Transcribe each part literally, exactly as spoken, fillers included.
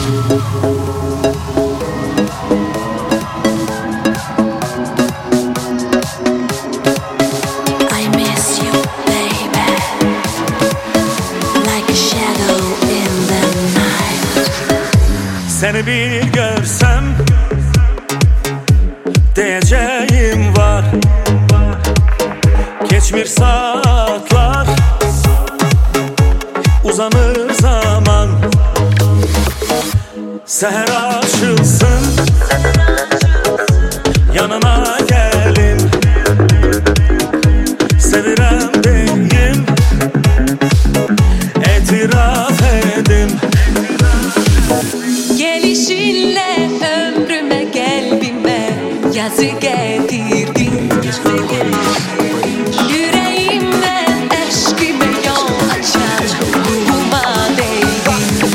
Seni bir görsem diyeceğim var. Geçmir saatler, uzanır zaman. Seher açılsın, yanına gelin. Sevirem deyim, etiraf edin. Gelişinle ömrüme, kalbime yazı getirdin. Yüreğimden aşkıma yol açar, ruhuma değdin.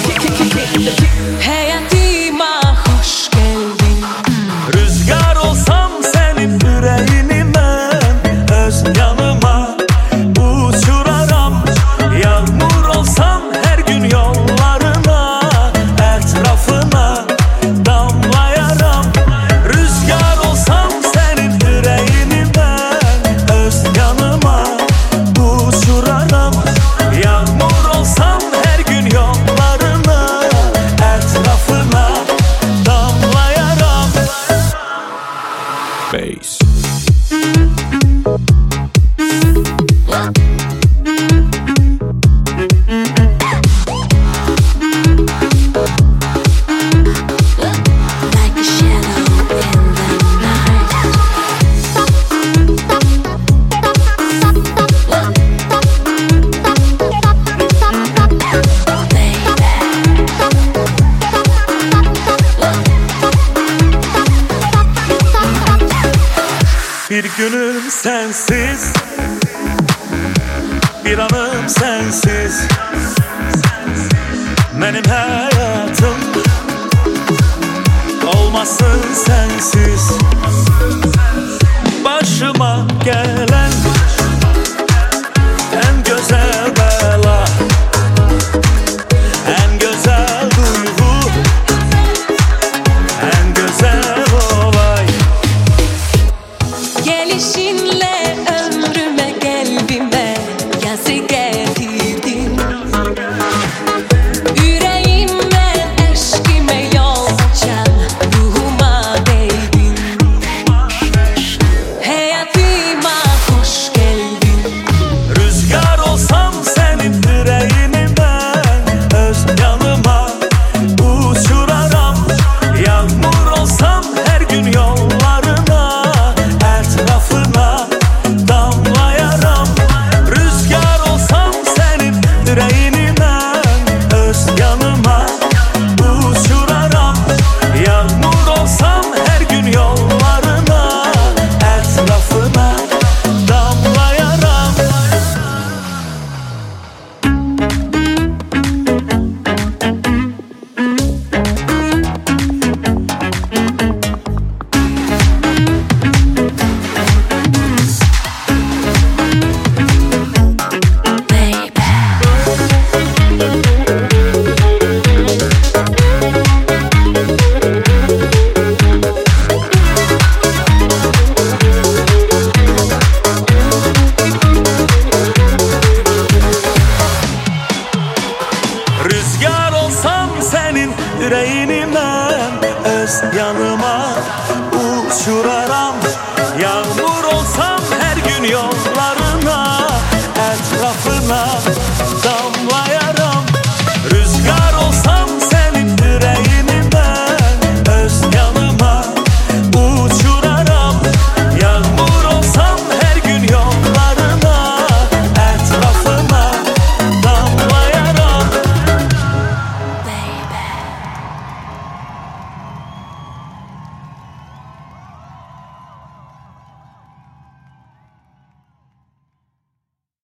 Hayatıma hoş geldin. Rüzgar olsam senin yüreğini ben öz yanıma uçurarım. Yağmur olsam her gün yollarına, etrafına damlayaram. Rüzgar olsam senin yüreğini ben öz yanıma uçurarım. Yağmur olsam her gün yollarına, etrafına damlayaram. Bass. Bir günüm sensiz, bir anım sensiz. Benim hayatım olmasın sensiz. Başıma gelen en güzel bela, en güzel duygu, en güzel olay. Gelişinle ömrüme, kalbime yazı getirdin. Yüreğimden aşkıma yol açan, ruhuma değdin. Hayatıma hoş geldin. Rüzgar olsam senin yüreğini ben öz yanıma uçurarım. Yağmur olsam her gün yollarına, etrafına damlayaram. Rüzgar olsam senin yüreğini ben öz yanıma uçurarım. Yağmur olsam her gün yollarına, etrafına damlayaram. Rüzgar olsam senin yüreğini ben öz yanıma uçurarım. Yağmur olsam her gün yol